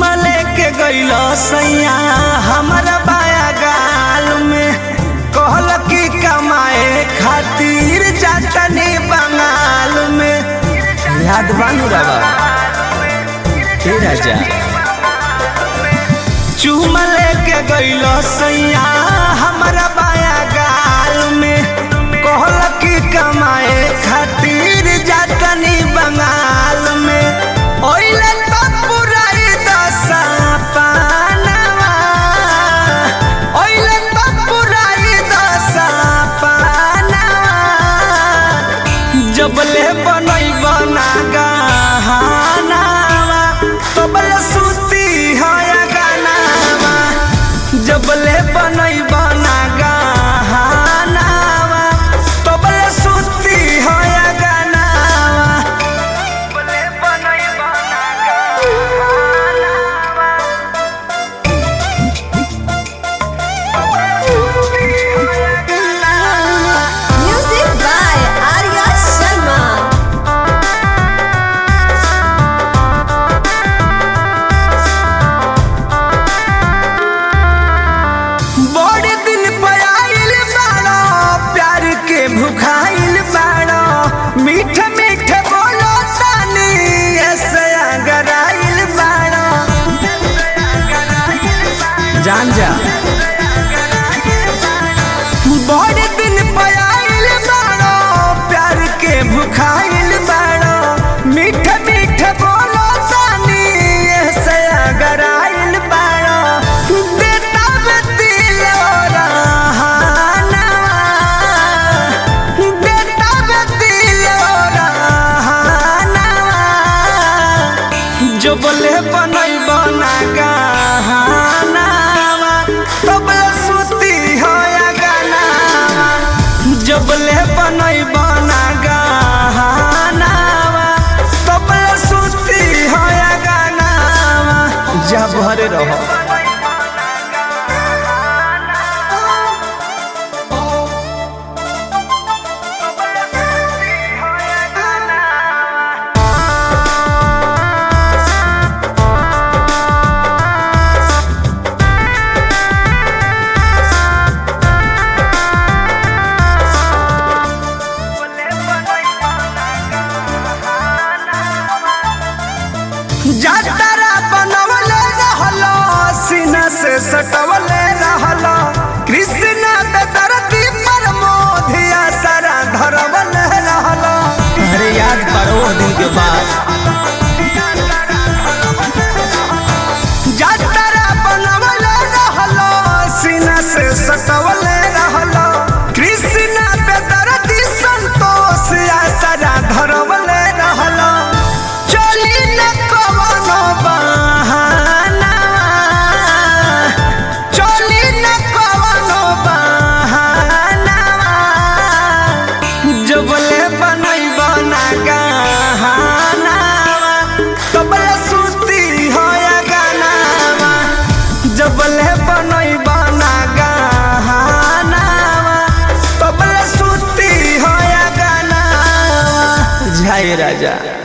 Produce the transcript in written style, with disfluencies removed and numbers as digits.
चुमा लेके गइलो सैया हमारा बाया गाल में, कहल की कमाए खातिर जातनी बंगाल में। याद बानू रवा हे राजा, चुमा लेके गइलो सैया हमारा बाया गाल में, कहल की कमाए खातिर जातनी बंगाल में। ओइले तो पुराई दशा पानवा, ओइले तो पुराई दशा पानवा, जबले बनई बना गहनावा तबले सुती है गानावा, जबले बनई बना गहनावा तबले सुती है गानावा, जबले बनई बना गहनावा Music by Arya Sharma. बड़े दिन पे आइल बाड़ो, प्यार के भुखाइल बाड़ो, मीठ मीठ बोलो तानी ऐसे अगराइल बाड़ो। जान जा बड़े दिन पे आइल बाड़ो, प्यार के भुखाइल बाड़ो, मीठ मीठ बोलो तानी ऐसे अगराइल बाड़ो। देता दिल जो बोले बनई बना गहनावा तबले सुती है गानावा, जो बोले बनई बना गहनावा तबले सुती है गानावा, जा भरे रहो। जातरा बनवले रहलो, सीना से सटवले रहलो, कृष्ण दरदी पर मोधिया सारा धरवले रहलो। अरे याद करो दिन के बाद जातरा बनवले रहलो, सीना से सटवले रहलो, कृष्ण दरदी संतोष या सारा धरवले रहलो। चली न कवनो बहानावा, चली न कवनो बहानावा, जबले बनई बना गहनावा तबले सुती है गानावा, जबले बनई बना गहनावा तबले सुती है गानावा। जय राजा।